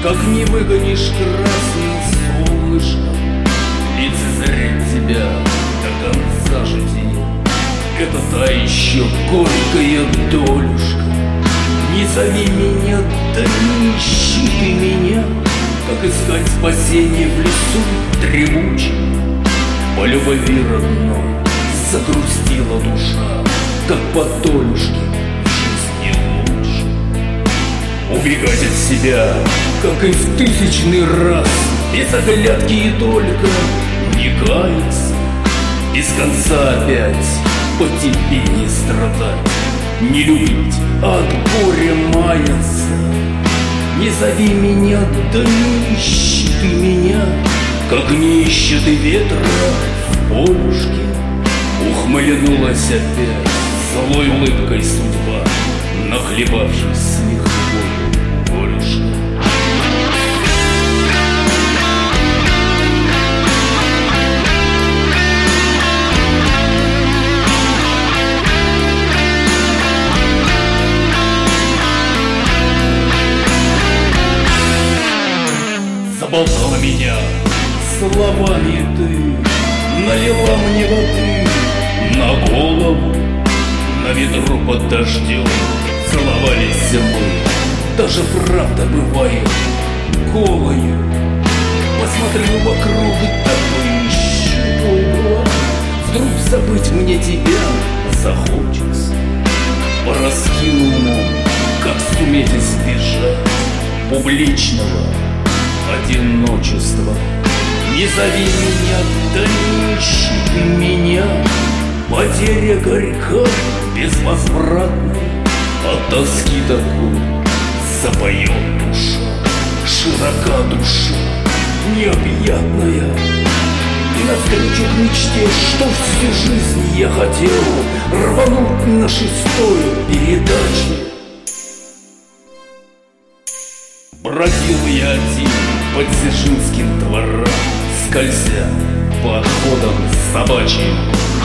как не выгонишь красным солнышком, лицезреть тебя до конца жития. Это та еще горькая долюшка. Не зови меня, да не ищи ты меня, как искать спасение в лесу дремучем. По любви родной загрустила душа, как по долюшке в жизни лучше. Убегать от себя, как и в тысячный раз, без оглядки и только не каяться, без конца опять по тебе не страдать, не любить, а от горя маяться. Не зови меня, да не ищи ты меня, как не ищет и ветра в полюшке. Ухмыльнулась опять злой улыбкой судьба, нахлебавшись с лихвой полюшка. Заболтала меня словами ты, налила мне воды на голову, на ветру под дождем целовались мы. Даже правда бывает голою. Посмотрю вокруг, так поищу угла. Вдруг забыть мне тебя захочется. Пораскину умом, как суметь избежать публичного одиночества. Не зови меня, да не ищи меня. Потеря горька, безвозвратная, от тоски такой запоет душа. Широка душа, необъятная, и навстречу к мечте, что всю жизнь я хотел рвануть на шестую передачу. Бродил я один по Дзержинским дворам, скользя по отходам собачьим.